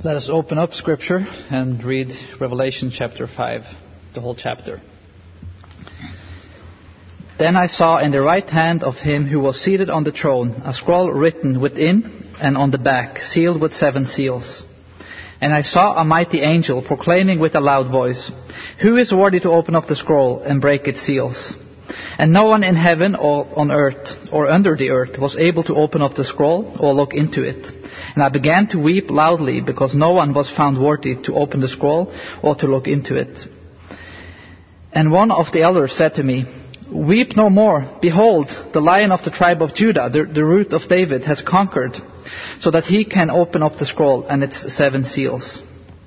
Let us open up Scripture and read Revelation chapter 5, the whole chapter. Then I saw in the right hand of him who was seated on the throne a scroll written within and on the back, sealed with 7 seals. And I saw a mighty angel proclaiming with a loud voice, "Who is worthy to open up the scroll and break its seals?" And no one in heaven or on earth or under the earth was able to open up the scroll or look into it. And I began to weep loudly because no one was found worthy to open the scroll or to look into it. And one of the elders said to me, "Weep no more. Behold, the Lion of the tribe of Judah, the root of David, has conquered, so that he can open up the scroll and its 7 seals."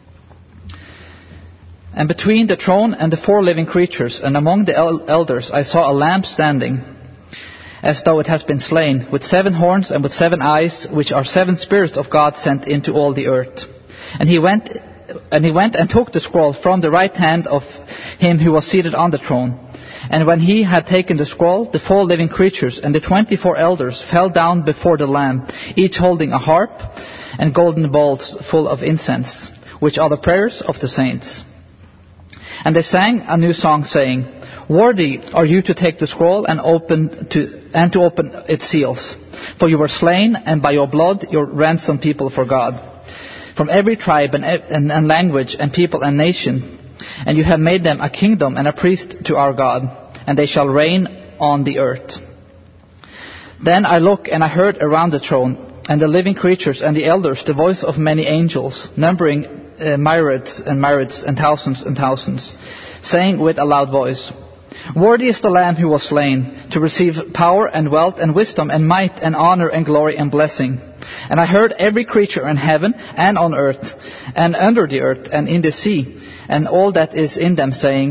And between the throne and the 4 living creatures and among the elders I saw a lamb standing, as though it has been slain, with 7 horns and with 7 eyes, which are 7 spirits of God sent into all the earth. And he went and took the scroll from the right hand of him who was seated on the throne. And when he had taken the scroll, the 4 living creatures and the 24 elders fell down before the Lamb, each holding a harp and golden bowls full of incense, which are the prayers of the saints. And they sang a new song, saying, "Worthy are you to take the scroll and to open its seals. For you were slain, and by your blood you ransomed people for God, from every tribe and language and people and nation. And you have made them a kingdom and a priest to our God, and they shall reign on the earth." Then I looked, and I heard around the throne and the living creatures and the elders the voice of many angels, numbering myriads and thousands, saying with a loud voice, "Worthy is the Lamb who was slain, to receive power and wealth and wisdom and might and honor and glory and blessing." And I heard every creature in heaven and on earth and under the earth and in the sea and all that is in them, saying,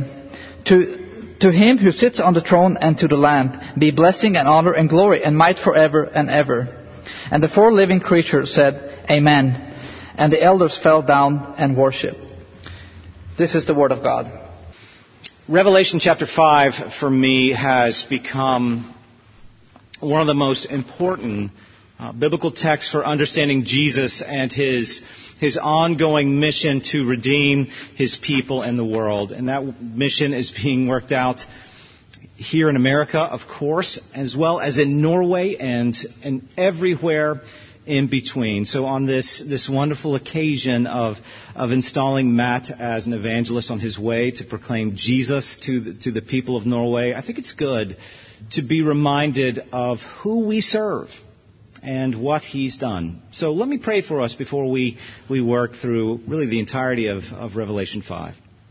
To him who sits on the throne and to the Lamb be blessing and honor and glory and might forever and ever. And the 4 living creatures said, "Amen." And the elders fell down and worshipped. This is the word of God. Revelation chapter 5 for me has become one of the most important biblical texts for understanding Jesus and his ongoing mission to redeem his people and the world. And that mission is being worked out here in America, of course, as well as in Norway and everywhere in between. So on this wonderful occasion of installing Matt as an evangelist on his way to proclaim Jesus to the people of Norway, I think it's good to be reminded of who we serve and what he's done. So let me pray for us before we work through really the entirety of Revelation 5.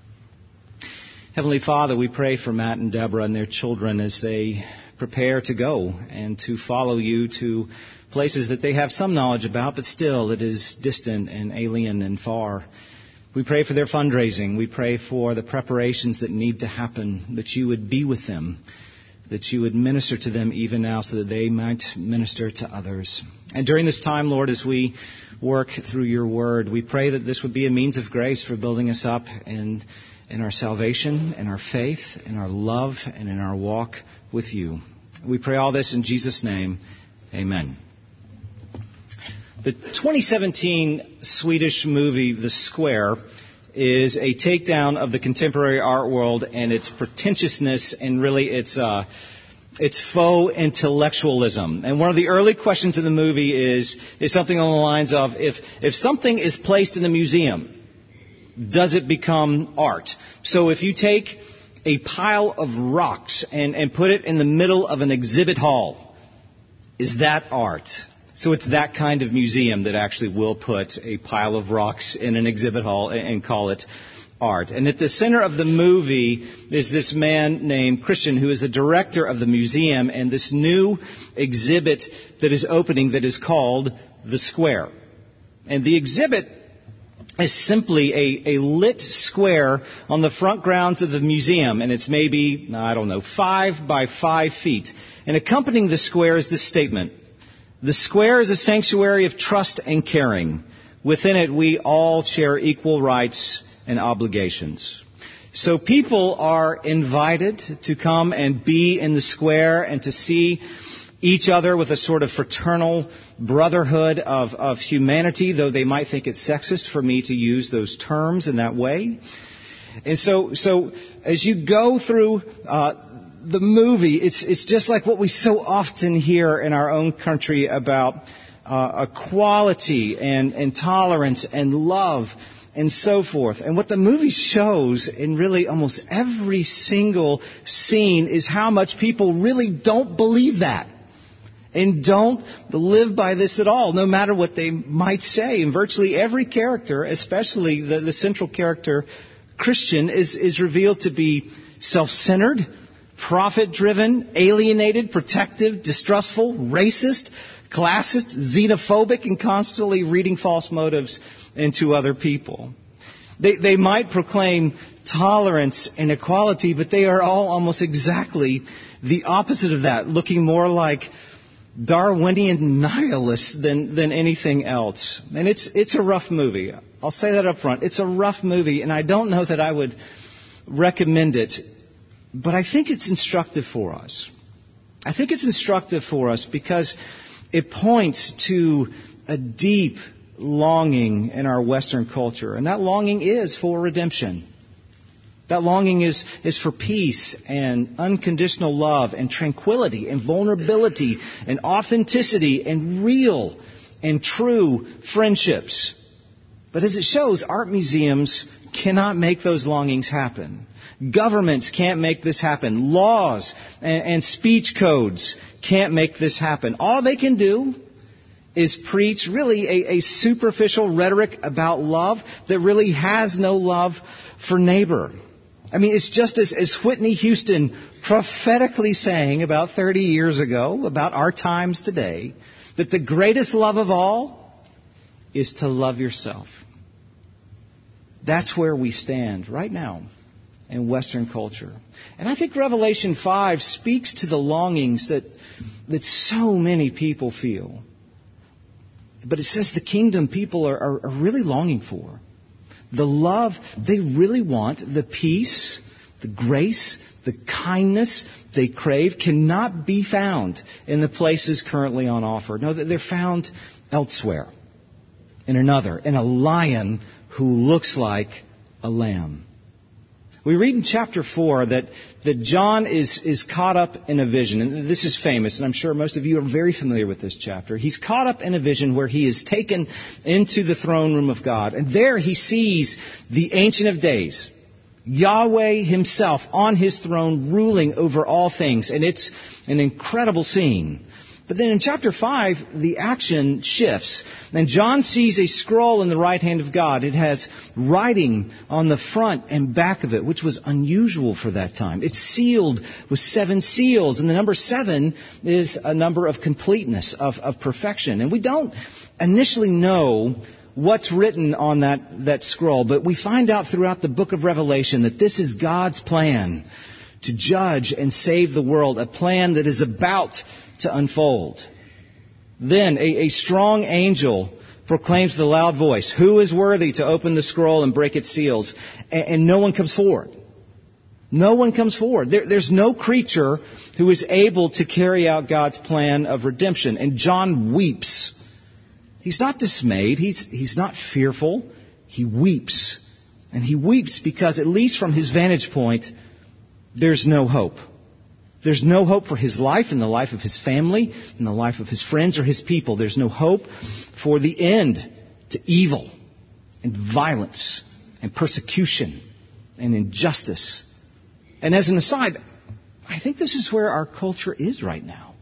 Heavenly Father, we pray for Matt and Deborah and their children as they prepare to go and to follow you to places that they have some knowledge about, but still it is distant and alien and far. We pray for their fundraising. We pray for the preparations that need to happen, that you would be with them, that you would minister to them even now so that they might minister to others. And during this time, Lord, as we work through your word, we pray that this would be a means of grace for building us up in our salvation, in our faith, in our love, and in our walk with you. We pray all this in Jesus' name. Amen. The 2017 Swedish movie, The Square, is a takedown of the contemporary art world and its pretentiousness and really its faux intellectualism. And one of the early questions in the movie is something along the lines of, if something is placed in a museum, does it become art? So if you take a pile of rocks and put it in the middle of an exhibit hall, is that art? So it's that kind of museum that actually will put a pile of rocks in an exhibit hall and call it art. And at the center of the movie is this man named Christian, who is the director of the museum, and this new exhibit that is opening that is called The Square. And the exhibit is simply a lit square on the front grounds of the museum, and it's maybe, 5 by 5 feet. And accompanying the square is this statement: "The square is a sanctuary of trust and caring. Within it, we all share equal rights and obligations." So people are invited to come and be in the square and to see each other with a sort of fraternal brotherhood of humanity, though they might think it's sexist for me to use those terms in that way. And so as you go through the movie, it's just like what we so often hear in our own country about equality and tolerance and love and so forth. And what the movie shows in really almost every single scene is how much people really don't believe that and don't live by this at all, no matter what they might say. And virtually every character, especially the central character, Christian, is revealed to be self-centered, profit-driven, alienated, protective, distrustful, racist, classist, xenophobic, and constantly reading false motives into other people. They might proclaim tolerance and equality, but they are all almost exactly the opposite of that, looking more like Darwinian nihilists than anything else. And it's a rough movie. I'll say that up front. It's a rough movie, and I don't know that I would recommend it, but I think it's instructive for us. I think it's instructive for us because it points to a deep longing in our Western culture. And that longing is for redemption. That longing is for peace and unconditional love and tranquility and vulnerability and authenticity and real and true friendships. But as it shows, art museums cannot make those longings happen. Governments can't make this happen. Laws and speech codes can't make this happen. All they can do is preach really a superficial rhetoric about love that really has no love for neighbor. I mean, it's just as Whitney Houston prophetically saying about 30 years ago, about our times today, that the greatest love of all is to love yourself. That's where we stand right now in Western culture. And I think Revelation 5 speaks to the longings that so many people feel. But it says the kingdom people are really longing for. The love they really want, the peace, the grace, the kindness they crave cannot be found in the places currently on offer. No, they're found elsewhere. In another, in a lion who looks like a lamb. We read in chapter 4 that John is caught up in a vision. And this is famous, and I'm sure most of you are very familiar with this chapter. He's caught up in a vision where he is taken into the throne room of God. And there he sees the Ancient of Days, Yahweh himself on his throne ruling over all things. And it's an incredible scene. But then in chapter 5, the action shifts. And John sees a scroll in the right hand of God. It has writing on the front and back of it, which was unusual for that time. It's sealed with 7 seals. And the number 7 is a number of completeness, of perfection. And we don't initially know what's written on that scroll. But we find out throughout the book of Revelation that this is God's plan to judge and save the world. A plan that is about to unfold. Then a strong angel proclaims with a loud voice, "Who is worthy to open the scroll and break its seals?" And no one comes forward. No one comes forward. There's no creature who is able to carry out God's plan of redemption. And John weeps. He's not dismayed. He's not fearful. He weeps. And he weeps because, at least from his vantage point, there's no hope. There's no hope for his life and the life of his family and the life of his friends or his people. There's no hope for the end to evil and violence and persecution and injustice. And as an aside, I think this is where our culture is right now.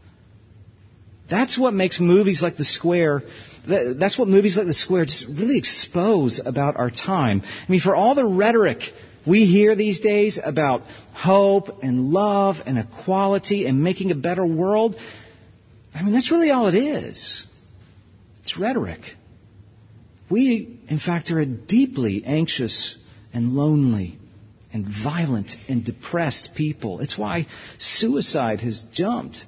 That's what makes movies like The Square, that's what movies like The Square just really expose about our time. I mean, for all the rhetoric we hear these days about hope and love and equality and making a better world, I mean, that's really all it is. It's rhetoric. We, in fact, are a deeply anxious and lonely and violent and depressed people. It's why suicide has jumped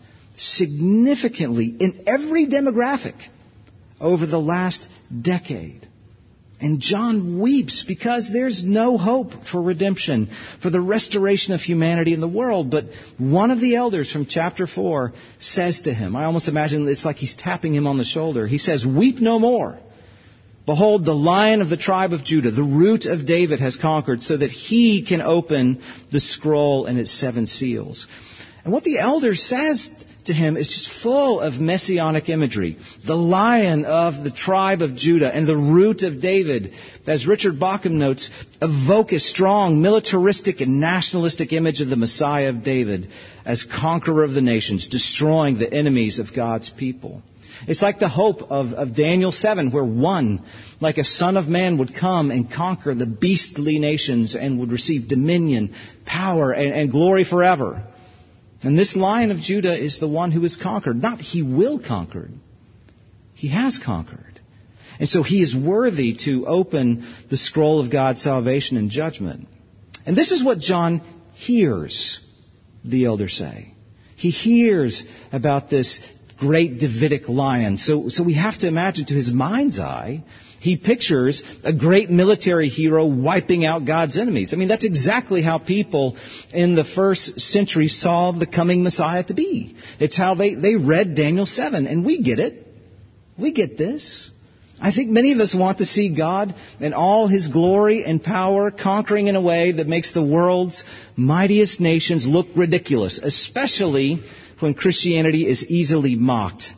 significantly in every demographic over the last decade. And John weeps because there's no hope for redemption, for the restoration of humanity in the world. But one of the elders from chapter 4 says to him, I almost imagine it's like he's tapping him on the shoulder. He says, "Weep no more. Behold, the Lion of the tribe of Judah, the Root of David, has conquered so that he can open the scroll and its 7 seals." And what the elder says to him is just full of messianic imagery. The Lion of the tribe of Judah and the Root of David, as Richard Bauckham notes, evoke a strong militaristic and nationalistic image of the Messiah of David as conqueror of the nations, destroying the enemies of God's people. It's like the hope of Daniel 7, where one, like a son of man, would come and conquer the beastly nations and would receive dominion, power, and glory forever. And this Lion of Judah is the one who is conquered. Not he will conquer. He has conquered. And so he is worthy to open the scroll of God's salvation and judgment. And this is what John hears, the elders say. He hears about this great Davidic lion. So we have to imagine, to his mind's eye, he pictures a great military hero wiping out God's enemies. I mean, that's exactly how people in the first century saw the coming Messiah to be. It's how they read Daniel 7, and we get it. We get this. I think many of us want to see God in all His glory and power, conquering in a way that makes the world's mightiest nations look ridiculous, especially when Christianity is easily mocked.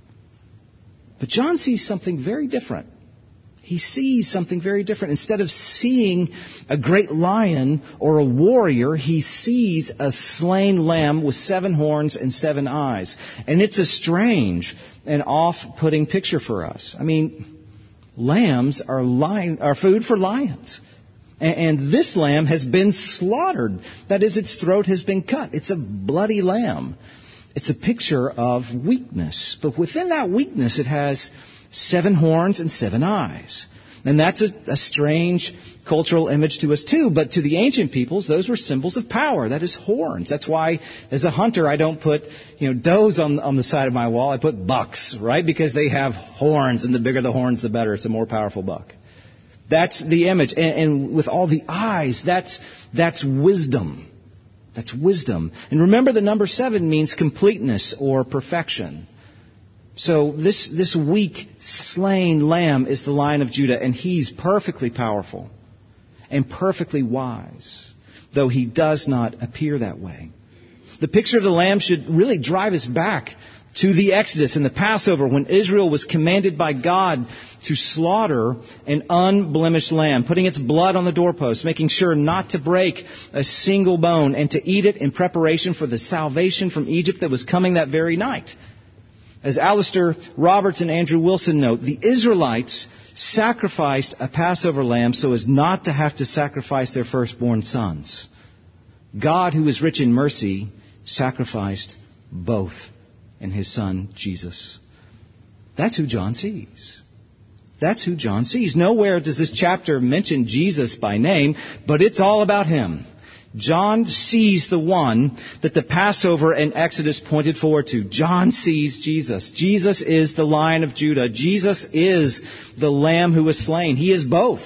But John sees something very different. He sees something very different. Instead of seeing a great lion or a warrior, he sees a slain lamb with 7 horns and 7 eyes. And it's a strange and off-putting picture for us. I mean, lambs are food for lions. And this lamb has been slaughtered. That is, its throat has been cut. It's a bloody lamb. It's a picture of weakness. But within that weakness, it has 7 horns and 7 eyes. And that's a strange cultural image to us too. But to the ancient peoples, those were symbols of power. That is horns. That's why, as a hunter, I don't put does on the side of my wall. I put bucks, right? Because they have horns, and the bigger the horns, the better. It's a more powerful buck. That's the image. And with all the eyes, that's wisdom. That's wisdom. And remember, the number 7 means completeness or perfection. So this weak, slain lamb is the Lion of Judah, and he's perfectly powerful and perfectly wise, though he does not appear that way. The picture of the lamb should really drive us back to the Exodus and the Passover, when Israel was commanded by God to slaughter an unblemished lamb, putting its blood on the doorpost, making sure not to break a single bone, and to eat it in preparation for the salvation from Egypt that was coming that very night. As Alistair Roberts and Andrew Wilson note, the Israelites sacrificed a Passover lamb so as not to have to sacrifice their firstborn sons. God, who is rich in mercy, sacrificed both in His Son, Jesus. That's who John sees. That's who John sees. Nowhere does this chapter mention Jesus by name, but it's all about Him. John sees the one that the Passover and Exodus pointed forward to. John sees Jesus. Jesus is the Lion of Judah. Jesus is the Lamb who was slain. He is both.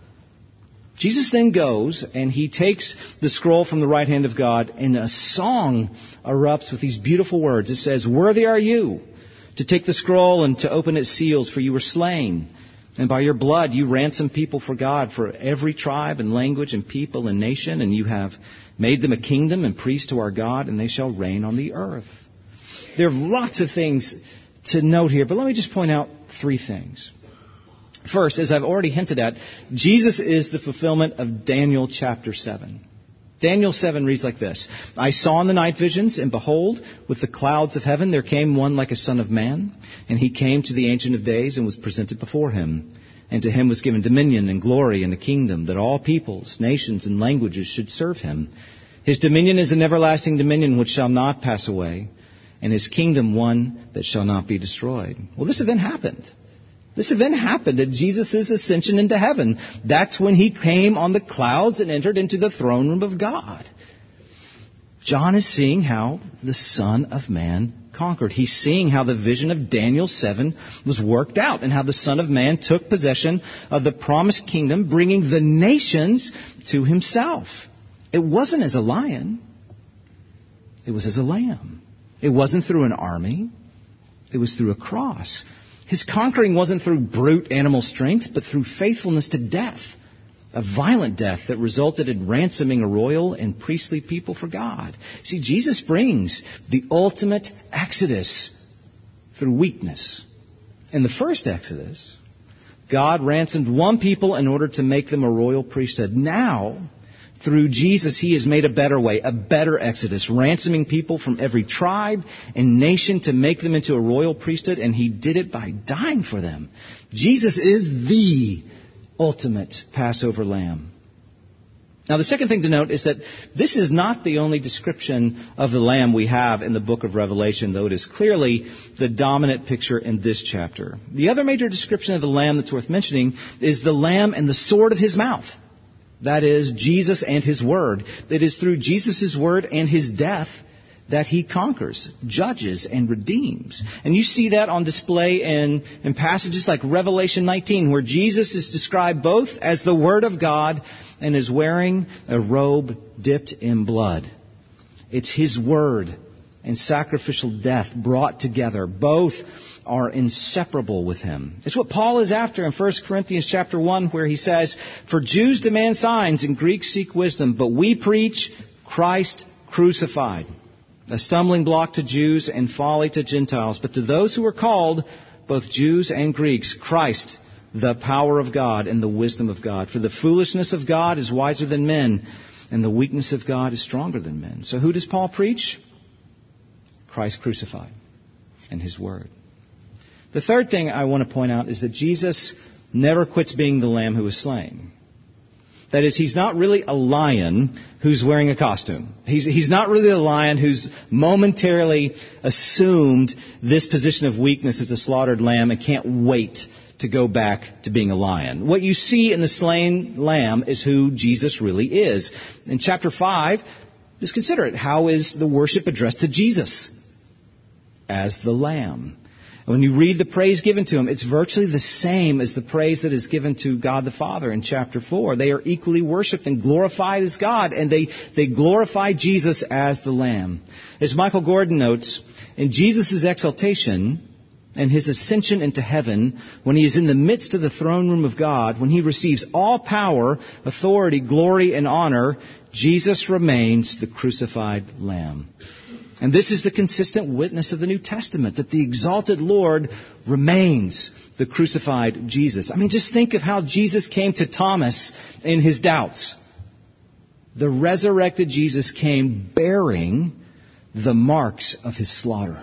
Jesus then goes and He takes the scroll from the right hand of God, and a song erupts with these beautiful words. It says, "Worthy are you to take the scroll and to open its seals, for you were slain. And by your blood you ransomed people for God, for every tribe and language and people and nation. And you have made them a kingdom and priests to our God, and they shall reign on the earth." There are lots of things to note here, but let me just point out 3 things. First, as I've already hinted at, Jesus is the fulfillment of Daniel chapter 7. Daniel 7 reads like this: "I saw in the night visions, and behold, with the clouds of heaven there came one like a son of man. And he came to the Ancient of Days and was presented before him. And to him was given dominion and glory and a kingdom, that all peoples, nations, and languages should serve him. His dominion is an everlasting dominion which shall not pass away, and his kingdom one that shall not be destroyed." Well, this event happened. This event happened at Jesus' ascension into heaven. That's when He came on the clouds and entered into the throne room of God. John is seeing how the Son of Man conquered. He's seeing how the vision of Daniel 7 was worked out and how the Son of Man took possession of the promised kingdom, bringing the nations to himself. It wasn't as a lion. It was as a lamb. It wasn't through an army. It was through a cross. His conquering wasn't through brute animal strength, but through faithfulness to death. A violent death that resulted in ransoming a royal and priestly people for God. See, Jesus brings the ultimate exodus through weakness. In the first exodus, God ransomed one people in order to make them a royal priesthood. Now, through Jesus, He has made a better way, a better exodus, ransoming people from every tribe and nation to make them into a royal priesthood, and He did it by dying for them. Jesus is the ultimate Passover lamb. Now, the second thing to note is that this is not the only description of the lamb we have in the book of Revelation, though it is clearly the dominant picture in this chapter. The other major description of the lamb that's worth mentioning is the lamb and the sword of His mouth. That is, Jesus and His word. It is through Jesus' word and His death that He conquers, judges, and redeems. And you see that on display in passages like Revelation 19, where Jesus is described both as the Word of God and as wearing a robe dipped in blood. It's His word and sacrificial death brought together. Both are inseparable with Him. It's what Paul is after in 1 Corinthians chapter 1, where he says, "For Jews demand signs and Greeks seek wisdom, but we preach Christ crucified, a stumbling block to Jews and folly to Gentiles. But to those who are called, both Jews and Greeks, Christ, the power of God and the wisdom of God. For the foolishness of God is wiser than men, and the weakness of God is stronger than men." So who does Paul preach? Christ crucified and His word. The third thing I want to point out is that Jesus never quits being the lamb who was slain. That is, He's not really a lion who's wearing a costume. He's not really a lion who's momentarily assumed this position of weakness as a slaughtered lamb and can't wait to go back to being a lion. What you see in the slain lamb is who Jesus really is. In chapter 5, just consider it. How is the worship addressed to Jesus? As the lamb. When you read the praise given to Him, it's virtually the same as the praise that is given to God the Father in chapter 4. They are equally worshipped and glorified as God, and they glorify Jesus as the Lamb. As Michael Gordon notes, in Jesus' exaltation and His ascension into heaven, when He is in the midst of the throne room of God, when He receives all power, authority, glory, and honor, Jesus remains the crucified Lamb. And this is the consistent witness of the New Testament, that the exalted Lord remains the crucified Jesus. I mean, just think of how Jesus came to Thomas in his doubts. The resurrected Jesus came bearing the marks of His slaughter.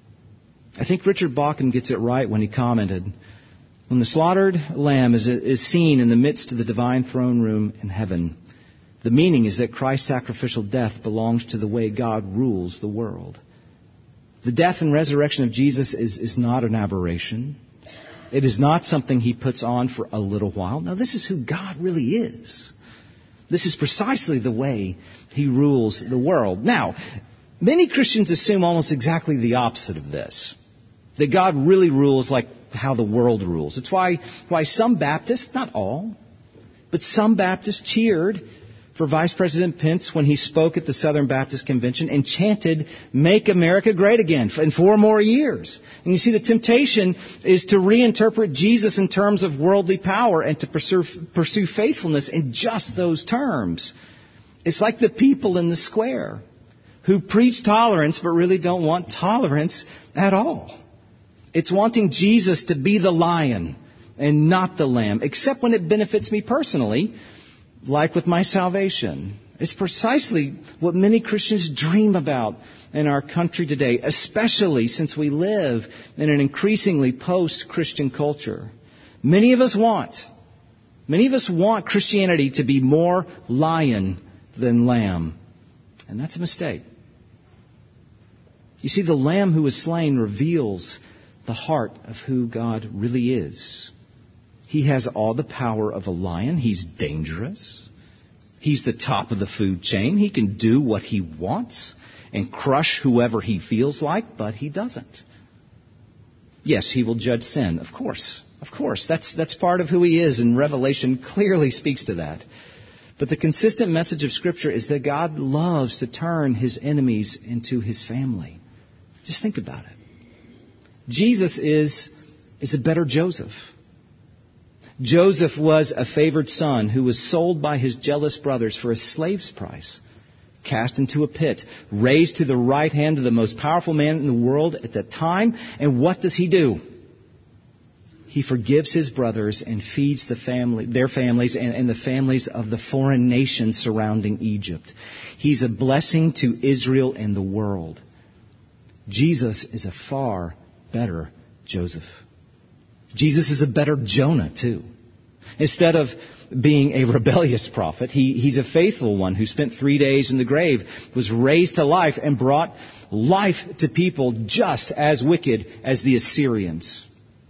I think Richard Bauckham gets it right when he commented, when the slaughtered lamb is seen in the midst of the divine throne room in heaven, the meaning is that Christ's sacrificial death belongs to the way God rules the world. The death and resurrection of Jesus is not an aberration. It is not something He puts on for a little while. No, this is who God really is. This is precisely the way He rules the world. Now, many Christians assume almost exactly the opposite of this. That God really rules like how the world rules. It's why some Baptists, not all, but some Baptists cheered for Vice President Pence when he spoke at the Southern Baptist Convention and chanted, "Make America Great Again," in 4 more years. And you see, the temptation is to reinterpret Jesus in terms of worldly power and to pursue faithfulness in just those terms. It's like the people in the square who preach tolerance but really don't want tolerance at all. It's wanting Jesus to be the lion and not the lamb, except when it benefits me personally, like with my salvation. It's precisely what many Christians dream about in our country today, especially since we live in an increasingly post-Christian culture. Many of us want Christianity to be more lion than lamb. And that's a mistake. You see, the lamb who was slain reveals the heart of who God really is. He has all the power of a lion. He's dangerous. He's the top of the food chain. He can do what He wants. and crush whoever he feels like, but he doesn't. Yes, he will judge sin. Of course. That's part of who he is, and Revelation clearly speaks to that. But the consistent message of Scripture is that God loves to turn his enemies into his family. Just think about it. Jesus is a better Joseph. Joseph was a favored son who was sold by his jealous brothers for a slave's price, cast into a pit, raised to the right hand of the most powerful man in the world at that time. And what does he do? He forgives his brothers and feeds their families and the families of the foreign nations surrounding Egypt. He's a blessing to Israel and the world. Jesus is a far better Joseph. Jesus is a better Jonah, too. Instead of being a rebellious prophet, he's a faithful one who spent 3 days in the grave, was raised to life, and brought life to people just as wicked as the Assyrians.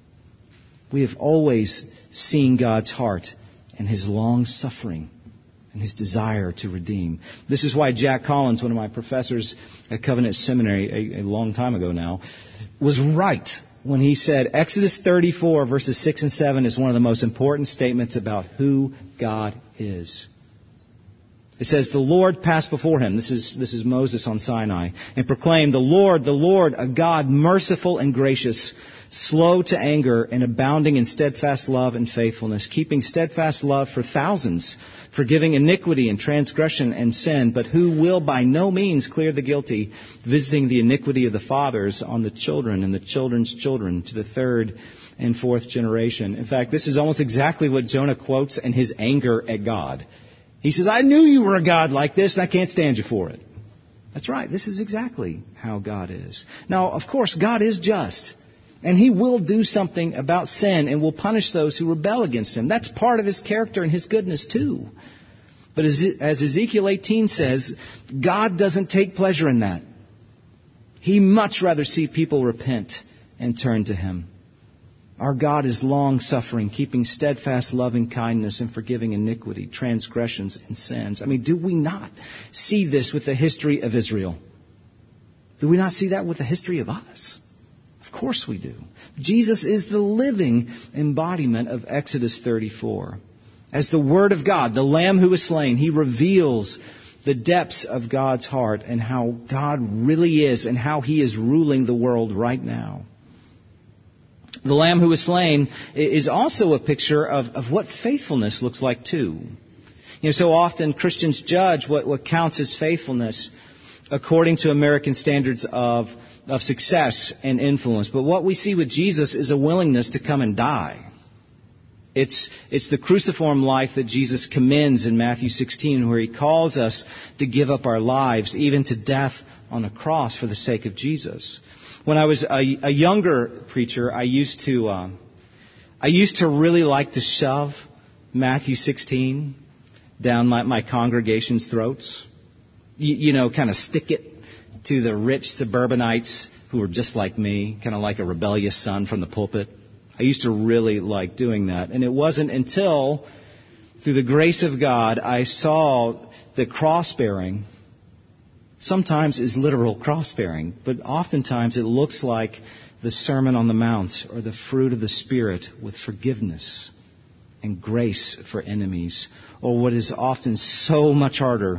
We have always seen God's heart and his long suffering and his desire to redeem. This is why Jack Collins, one of my professors at Covenant Seminary a long time ago now, was right when he said Exodus 34 verses 6 and 7 is one of the most important statements about who God is. It says, the Lord passed before him. This is Moses on Sinai, and proclaimed, the Lord, a God merciful and gracious, slow to anger and abounding in steadfast love and faithfulness, keeping steadfast love for thousands, forgiving iniquity and transgression and sin, but who will by no means clear the guilty, visiting the iniquity of the fathers on the children and the children's children to the third and fourth generation. In fact, this is almost exactly what Jonah quotes in his anger at God. He says, I knew you were a God like this, and I can't stand you for it. That's right. This is exactly how God is. Now, of course, God is just. And he will do something about sin and will punish those who rebel against him. That's part of his character and his goodness too. But as Ezekiel 18 says, God doesn't take pleasure in that. He much rather see people repent and turn to him. Our God is long-suffering, keeping steadfast loving kindness and forgiving iniquity, transgressions, and sins. I mean, do we not see this with the history of Israel? Do we not see that with the history of us? Of course we do. Jesus is the living embodiment of Exodus 34. As the Word of God, the Lamb who was slain, he reveals the depths of God's heart and how God really is and how he is ruling the world right now. The Lamb who was slain is also a picture of what faithfulness looks like too. You know, so often Christians judge what counts as faithfulness according to American standards of success and influence. But what we see with Jesus is a willingness to come and die. It's the cruciform life that Jesus commends in Matthew 16, where he calls us to give up our lives, even to death on a cross for the sake of Jesus. When I was a younger preacher, I used to really like to shove Matthew 16 down my congregation's throats. You know, kind of stick it to the rich suburbanites who were just like me, kind of like a rebellious son from the pulpit. I used to really like doing that. And it wasn't until, through the grace of God, I saw that cross-bearing sometimes is literal cross-bearing, but oftentimes it looks like the Sermon on the Mount or the fruit of the Spirit with forgiveness and grace for enemies, or what is often so much harder,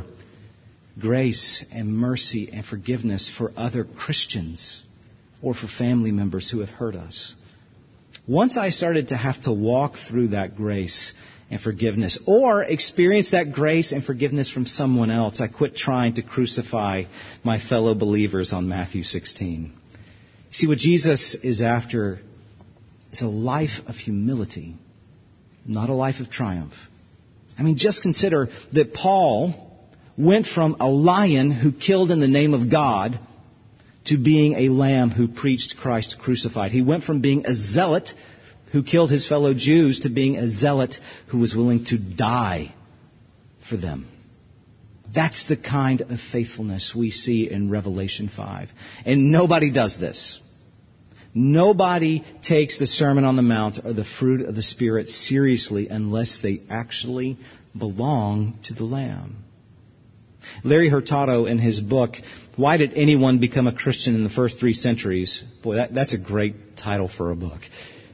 grace and mercy and forgiveness for other Christians or for family members who have hurt us. Once I started to have to walk through that grace and forgiveness, or experience that grace and forgiveness from someone else, I quit trying to crucify my fellow believers on Matthew 16. See, what Jesus is after is a life of humility, not a life of triumph. I mean, just consider that Paul went from a lion who killed in the name of God to being a lamb who preached Christ crucified. He went from being a zealot who killed his fellow Jews to being a zealot who was willing to die for them. That's the kind of faithfulness we see in Revelation 5. And nobody does this. Nobody takes the Sermon on the Mount or the fruit of the Spirit seriously unless they actually belong to the Lamb. Larry Hurtado, in his book, Why did anyone become a Christian in the first 3 centuries? Boy, that's a great title for a book.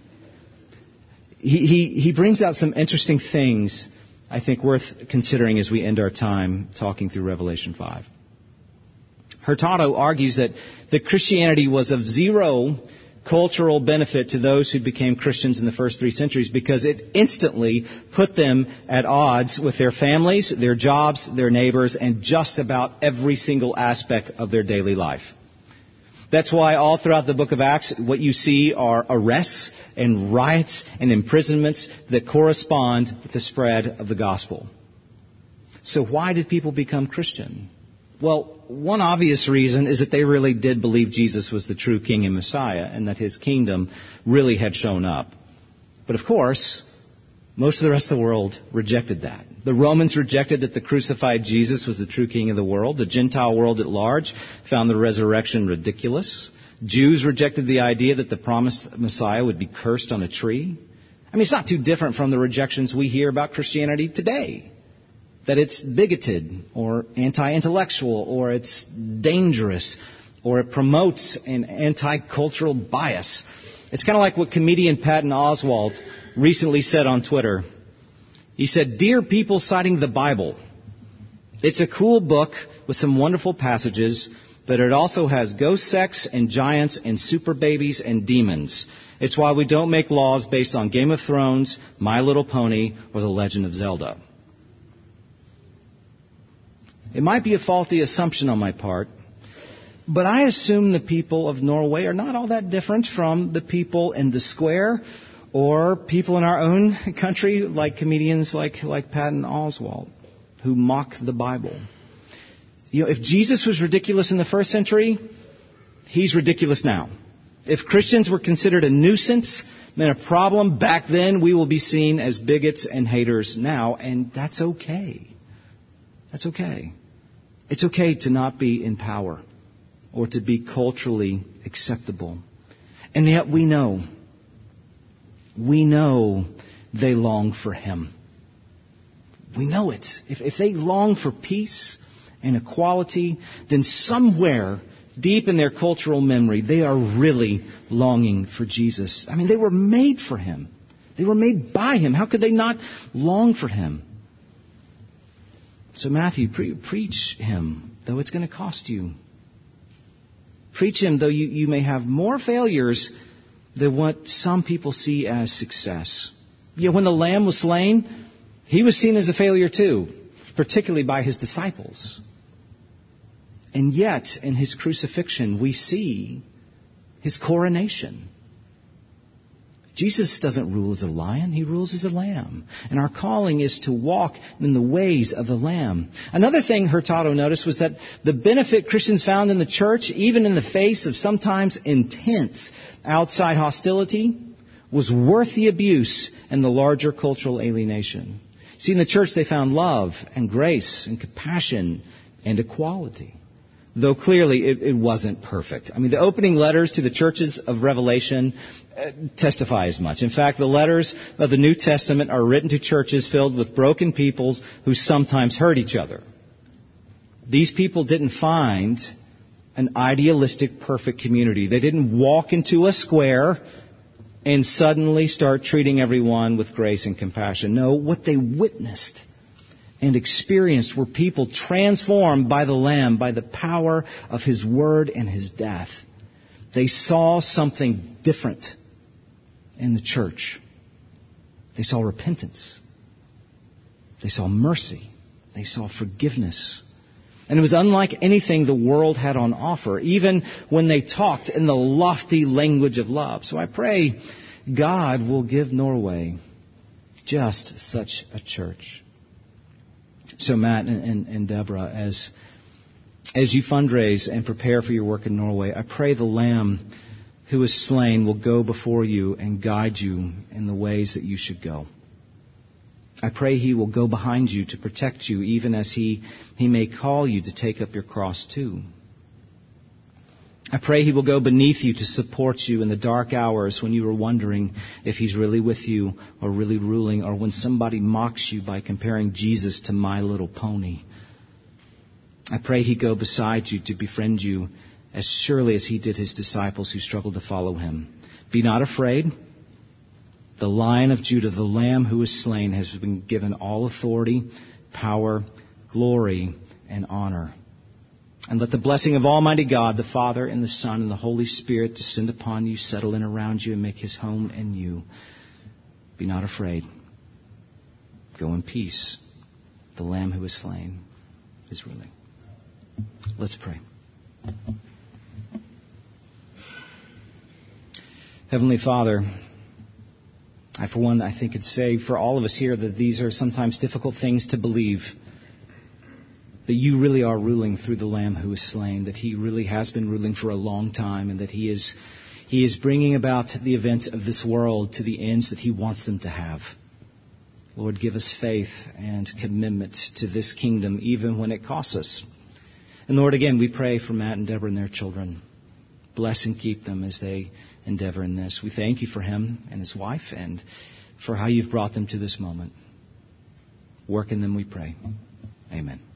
He brings out some interesting things, I think, worth considering as we end our time talking through Revelation 5. Hurtado argues that Christianity was of zero cultural benefit to those who became Christians in the first 3 centuries because it instantly put them at odds with their families, their jobs, their neighbors, and just about every single aspect of their daily life. That's why all throughout the book of Acts, what you see are arrests and riots and imprisonments that correspond with the spread of the gospel. So why did people become Christian? Well, one obvious reason is that they really did believe Jesus was the true King and Messiah and that His kingdom really had shown up. But of course, most of the rest of the world rejected that. The Romans rejected that the crucified Jesus was the true King of the world. The Gentile world at large found the resurrection ridiculous. Jews rejected the idea that the promised Messiah would be cursed on a tree. I mean, it's not too different from the rejections we hear about Christianity today. That it's bigoted or anti-intellectual or it's dangerous or it promotes an anti-cultural bias. It's kind of like what comedian Patton Oswalt recently said on Twitter. He said, "Dear people citing the Bible, it's a cool book with some wonderful passages, but it also has ghost sex and giants and super babies and demons. It's why we don't make laws based on Game of Thrones, My Little Pony, or The Legend of Zelda." It might be a faulty assumption on my part, but I assume the people of Norway are not all that different from the people in the square or people in our own country, like comedians like Patton Oswalt, who mock the Bible. You know, if Jesus was ridiculous in the first century, He's ridiculous now. If Christians were considered a nuisance and a problem back then, we will be seen as bigots and haters now, and that's okay. That's okay. It's okay to not be in power or to be culturally acceptable. And yet we know they long for Him. We know it. If they long for peace and equality, then somewhere deep in their cultural memory, they are really longing for Jesus. I mean, they were made for Him. They were made by Him. How could they not long for Him? So Matthew, preach Him, though it's going to cost you. Preach Him, though you may have more failures than what some people see as success. You know, when the Lamb was slain, He was seen as a failure too, particularly by His disciples. And yet, in His crucifixion, we see His coronation. Jesus doesn't rule as a lion, He rules as a lamb. And our calling is to walk in the ways of the Lamb. Another thing Hurtado noticed was that the benefit Christians found in the church, even in the face of sometimes intense outside hostility, was worth the abuse and the larger cultural alienation. See, in the church they found love and grace and compassion and equality. Though clearly it wasn't perfect. I mean, the opening letters to the churches of Revelation testify as much. In fact, the letters of the New Testament are written to churches filled with broken peoples who sometimes hurt each other. These people didn't find an idealistic, perfect community. They didn't walk into a square and suddenly start treating everyone with grace and compassion. No, what they witnessed and experienced were people transformed by the Lamb, by the power of His word and His death. They saw something different in the church. They saw repentance. They saw mercy. They saw forgiveness. And it was unlike anything the world had on offer, even when they talked in the lofty language of love. So I pray God will give Norway just such a church. So Matt and Deborah, as you fundraise and prepare for your work in Norway, I pray the Lamb who was slain will go before you and guide you in the ways that you should go. I pray He will go behind you to protect you, even as He may call you to take up your cross too. I pray He will go beneath you to support you in the dark hours when you are wondering if He's really with you or really ruling, or when somebody mocks you by comparing Jesus to My Little Pony. I pray He go beside you to befriend you as surely as He did His disciples who struggled to follow Him. Be not afraid. The Lion of Judah, the Lamb who was slain, has been given all authority, power, glory, and honor. And let the blessing of Almighty God, the Father and the Son and the Holy Spirit descend upon you, settle in around you, and make His home in you. Be not afraid. Go in peace. The Lamb who was slain is ruling. Let's pray. Heavenly Father, I think could say for all of us here that these are sometimes difficult things to believe. That you really are ruling through the Lamb who was slain. That He really has been ruling for a long time. And that He is bringing about the events of this world to the ends that He wants them to have. Lord, give us faith and commitment to this kingdom, even when it costs us. And Lord, again, we pray for Matt and Deborah and their children. Bless and keep them as they endeavor in this. We thank you for him and his wife and for how you've brought them to this moment. Work in them, we pray. Amen.